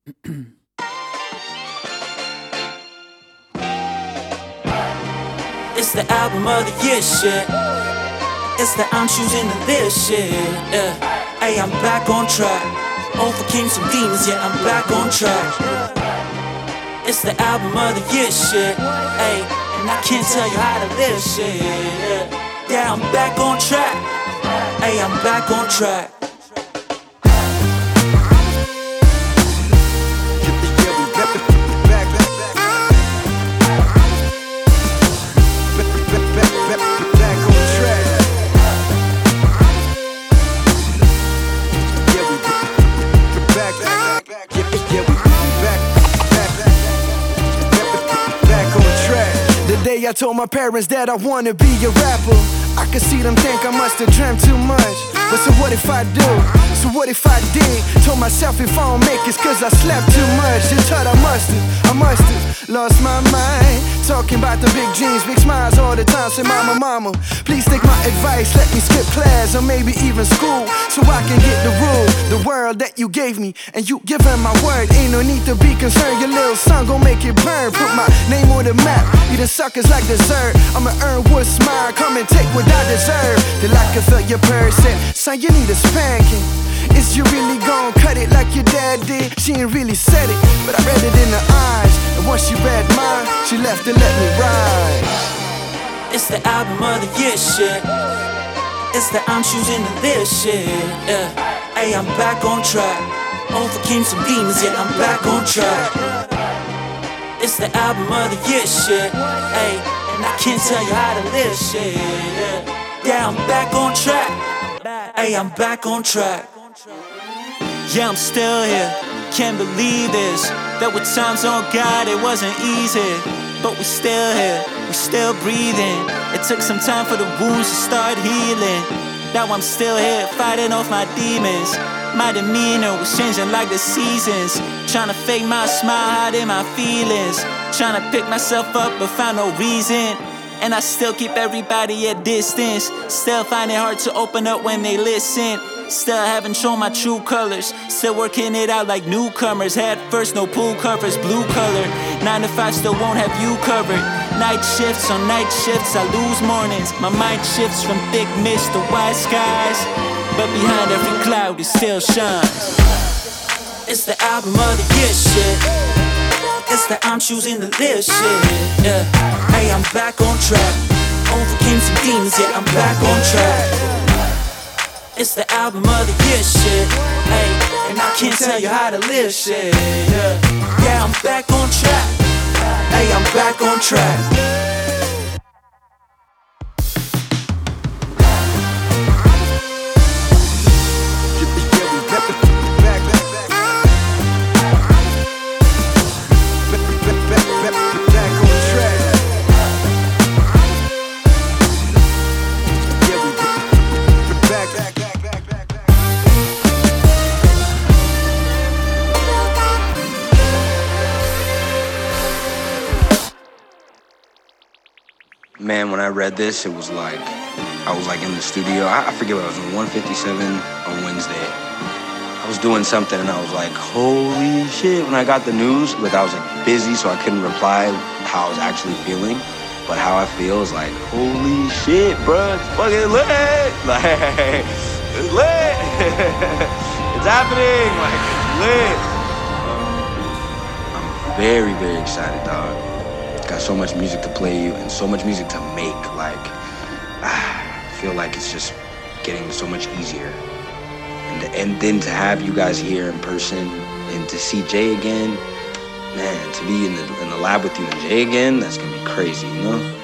It's the album of the year shit. It's the I'm choosing to live shit. Yeah. Hey, I'm back on track. Overcame some demons, yeah, I'm back on track. It's the album of the year shit. Hey, and I can't tell you how to live shit. Yeah, I'm back on track. Hey, I'm back on track. I told my parents that I wanna be a rapper. I could see them think I must have dreamt too much. But so what if I do? So what if I did? Told myself if I don't make it's cause I slept too much. And thought I must have lost my mind. Talking about the big dreams, big smiles all the time. Say mama, please take my advice. Let me skip class or maybe even school, so I can get the rule, the world that you gave me. And you giving my word, ain't no need to be concerned. Your little son gon' make it burn. Put my name on the map, eating suckers like dessert. I'ma earn what's mine, come and take what I deserve. Till I can feel your person. Son, you need a spanking. Is you really gon' cut it like your dad did? She ain't really said it, but I read it in her eyes. And once she read mine, she left to let me ride. It's the album of the year shit. It's the I'm choosing to live shit. Yeah. Hey, I'm back on track. Overcame some demons, yeah, I'm back on track. It's the album of the year shit. Hey, and I can't tell you how to live shit. Yeah, I'm back on track. Hey, I'm back on track. Yeah, I'm still here. Can't believe this. There were times, oh God, it wasn't easy. But we still here, we still breathing. It took some time for the wounds to start healing. Now I'm still here, fighting off my demons. My demeanor was changing like the seasons. Trying to fake my smile, hiding my feelings. Trying to pick myself up, but found no reason. And I still keep everybody at distance. Still find it hard to open up when they listen. Still haven't shown my true colors. Still working it out like newcomers. Head first, no pool covers, blue color. 9 to 5 still won't have you covered. Night shifts on night shifts, I lose mornings. My mind shifts from thick mist to white skies. But behind every cloud it still shines. It's the album of the year shit. It's the I'm choosing to live shit. Yeah. Hey, I'm back on track. Overcame some demons, yeah, I'm back on track. It's the album of the year shit. Hey, and I can't tell you how to live shit. Yeah, I'm back on track. Hey, I'm back on track. Man, when I read this, it was like, I was like in the studio. I forget what I was doing, 157 on Wednesday. I was doing something and I was like, holy shit. When I got the news, like I was like busy, so I couldn't reply how I was actually feeling. But how I feel is like, holy shit, bro, it's fucking lit. Like, it's lit. It's happening, like, it's lit. I'm very, very excited, dog. Got so much music to play you and so much music to make. Like, I feel like it's just getting so much easier. And then to have you guys here in person and to see Jay again, man, to be in the lab with you and Jay again, that's gonna be crazy, you know?